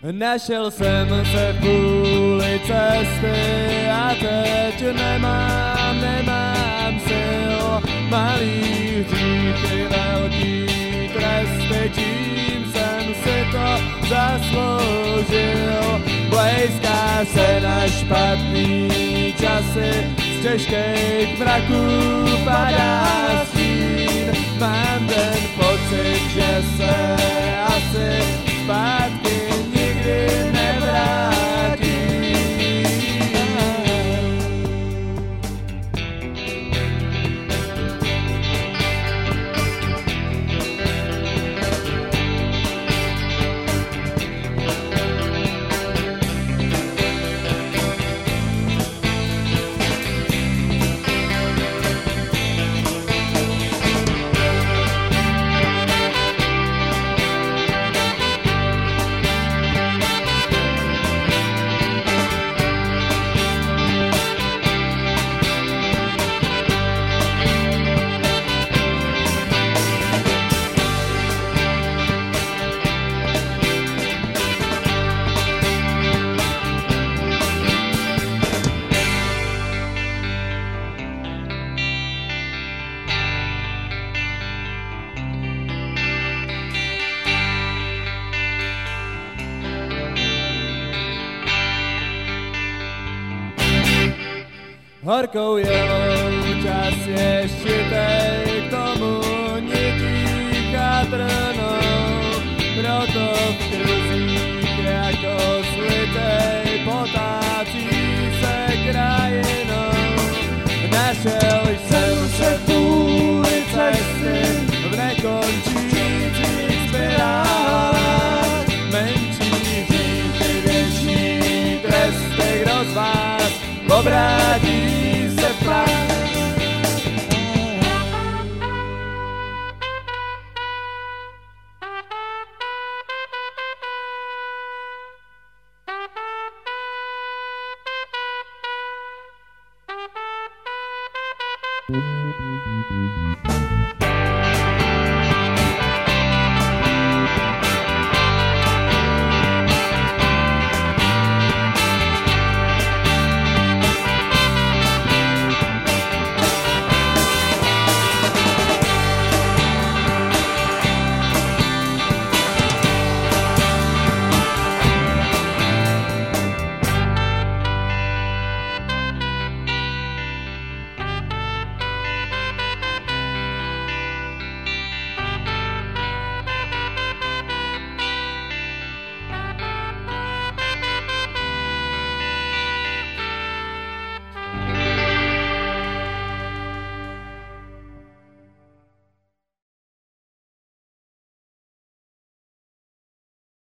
Našel jsem se v půli cesty a teď nemám sil. Malý hříchy, velký tresty, tím jsem si to zasloužil. Blejská se na špatný časy, z těžkých mraků padá stín. Mám ten pocit, že se asi zpátky nikdy nevrátí. Horkou jelou čas je šitej, k tomu nití chatrnou, proto v kruzích jako slitej potácí se krajinou. Našel jsem se v půli cesty, v nekončících spirálách, menší hříchy, větší tresty, kdo z vás obrátí se v prach.